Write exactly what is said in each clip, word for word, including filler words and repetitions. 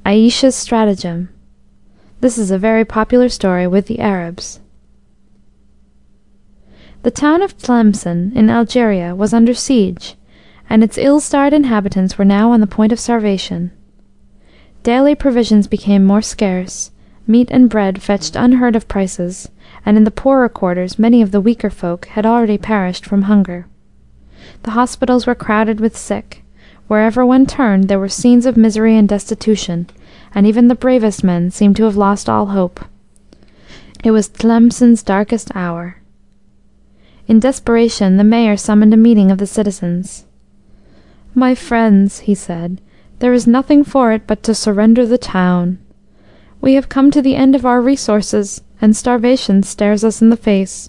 Aisha's Stratagem. This is a very popular story with the Arabs. The town of Tlemcen in Algeria was under siege, and its ill-starred inhabitants were now on the point of starvation. Daily provisions became more scarce, meat and bread fetched unheard of prices, and in the poorer quarters many of the weaker folk had already perished from hunger. The hospitals were crowded with sick. Wherever one turned there were scenes of misery and destitution, and even the bravest men seemed to have lost all hope. It was Tlemcen's darkest hour. In desperation the mayor summoned a meeting of the citizens. "My friends," he said, "there is nothing for it but to surrender the town. We have come to the end of our resources, and starvation stares us in the face."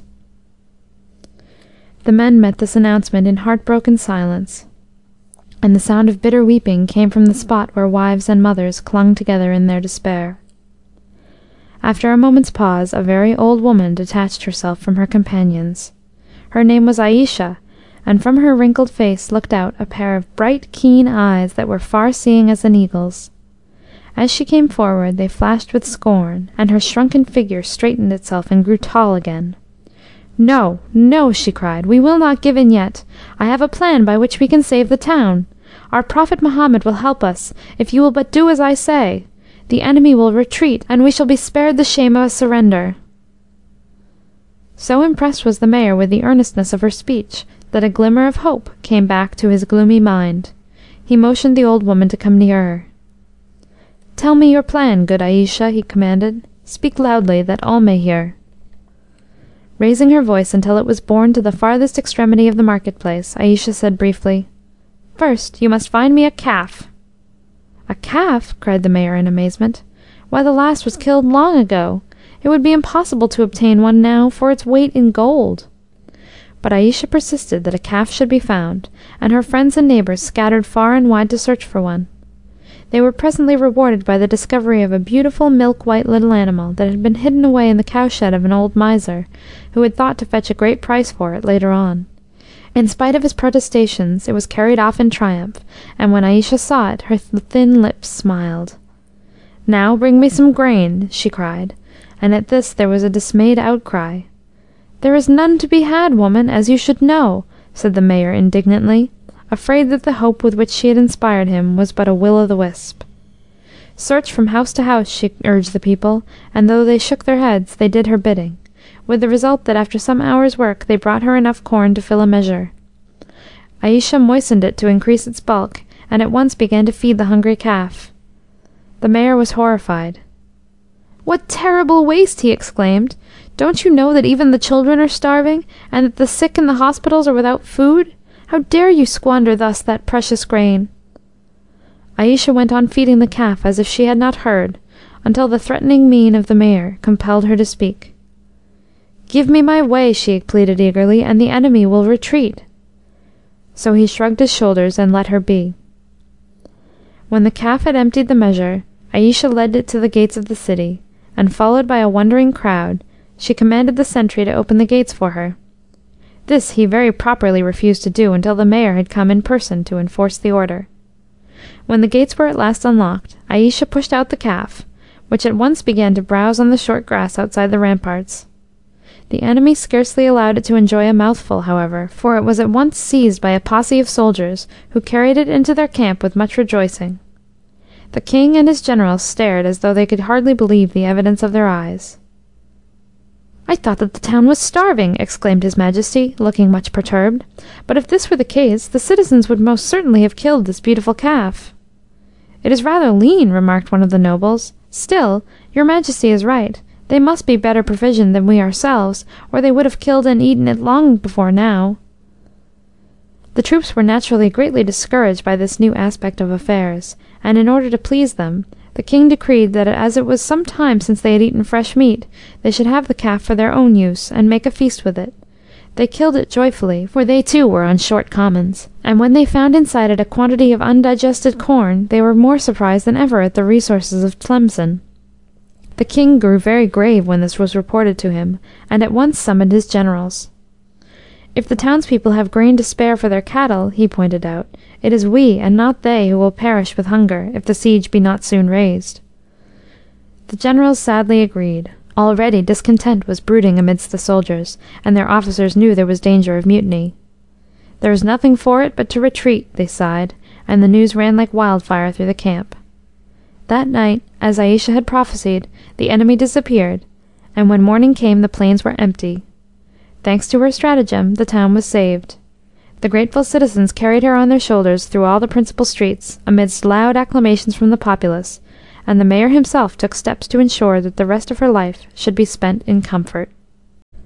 The men met this announcement in heartbroken silence, and the sound of bitter weeping came from the spot where wives and mothers clung together in their despair. After a moment's pause, a very old woman detached herself from her companions. Her name was Aisha, and from her wrinkled face looked out a pair of bright, keen eyes that were far-seeing as an eagle's. As she came forward they flashed with scorn, and her shrunken figure straightened itself and grew tall again. "No, no," she cried, "we will not give in yet. I have a plan by which we can save the town. Our Prophet Muhammad will help us, if you will but do as I say. The enemy will retreat, and we shall be spared the shame of a surrender." So impressed was the mayor with the earnestness of her speech that a glimmer of hope came back to his gloomy mind. He motioned the old woman to come nearer. "Tell me your plan, good Aisha," he commanded. "Speak loudly, that all may hear." Raising her voice until it was borne to the farthest extremity of the market-place, Aisha said briefly, "First you must find me a calf." "A calf?" cried the mayor in amazement. "Why, the last was killed long ago. It would be impossible to obtain one now for its weight in gold." But Aisha persisted that a calf should be found, and her friends and neighbours scattered far and wide to search for one. They were presently rewarded by the discovery of a beautiful milk-white little animal that had been hidden away in the cowshed of an old miser, who had thought to fetch a great price for it later on. In spite of his protestations, it was carried off in triumph, and when Aisha saw it, her thin lips smiled. "Now bring me some grain," she cried, and at this there was a dismayed outcry. "There is none to be had, woman, as you should know," said the mayor indignantly, afraid that the hope with which she had inspired him was but a will-o'-the-wisp. Search from house to house, she urged the people, and though they shook their heads, they did her bidding, with the result that after some hours' work they brought her enough corn to fill a measure. Aisha moistened it to increase its bulk, and at once began to feed the hungry calf. The mayor was horrified. "What terrible waste!" he exclaimed. "Don't you know that even the children are starving, and that the sick in the hospitals are without food? How dare you squander thus that precious grain?" Aisha went on feeding the calf as if she had not heard, until the threatening mien of the mayor compelled her to speak. "Give me my way," she pleaded eagerly, "and the enemy will retreat." So he shrugged his shoulders and let her be. When the calf had emptied the measure, Aisha led it to the gates of the city, and followed by a wondering crowd, she commanded the sentry to open the gates for her. This he very properly refused to do until the mayor had come in person to enforce the order. When the gates were at last unlocked, Aisha pushed out the calf, which at once began to browse on the short grass outside the ramparts. The enemy scarcely allowed it to enjoy a mouthful, however, for it was at once seized by a posse of soldiers, who carried it into their camp with much rejoicing. The king and his generals stared as though they could hardly believe the evidence of their eyes. "I thought that the town was starving," exclaimed his Majesty, looking much perturbed. "But if this were the case, the citizens would most certainly have killed this beautiful calf." "It is rather lean," remarked one of the nobles. "Still, your Majesty is right. They must be better provisioned than we ourselves, or they would have killed and eaten it long before now." The troops were naturally greatly discouraged by this new aspect of affairs, and in order to please them, the king decreed that as it was some time since they had eaten fresh meat, they should have the calf for their own use, and make a feast with it. They killed it joyfully, for they too were on short commons, and when they found inside it a quantity of undigested corn, they were more surprised than ever at the resources of Tlemcen. The king grew very grave when this was reported to him, and at once summoned his generals. "If the townspeople have grain to spare for their cattle," he pointed out, "it is we, and not they, who will perish with hunger, if the siege be not soon raised." The generals sadly agreed. Already discontent was brooding amidst the soldiers, and their officers knew there was danger of mutiny. "There is nothing for it but to retreat," they sighed, and the news ran like wildfire through the camp. That night, as Aïcha had prophesied, the enemy disappeared, and when morning came the plains were empty. Thanks to her stratagem, the town was saved. The grateful citizens carried her on their shoulders through all the principal streets, amidst loud acclamations from the populace, and the mayor himself took steps to ensure that the rest of her life should be spent in comfort.